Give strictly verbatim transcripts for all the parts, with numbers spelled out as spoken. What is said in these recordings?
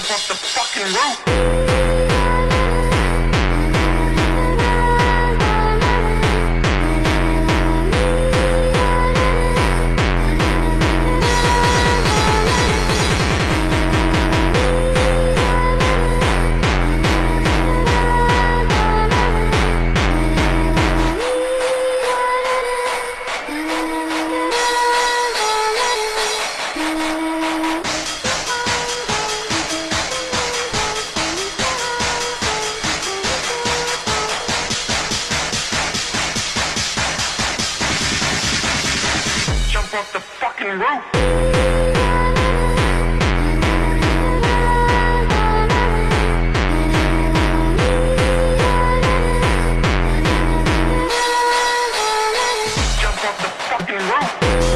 off the fucking roof. Jump off the fucking roof. Jump off the fucking roof.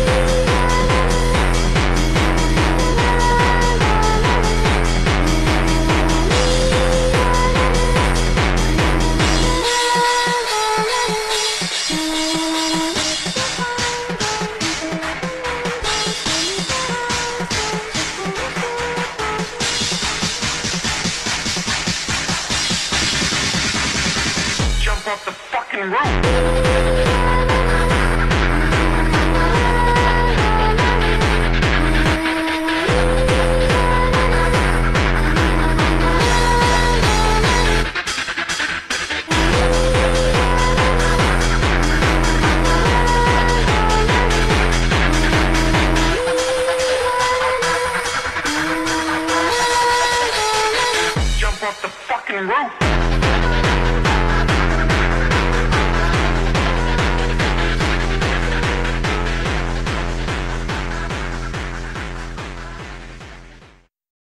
Jump off the fucking roof. Jump off the fucking roof.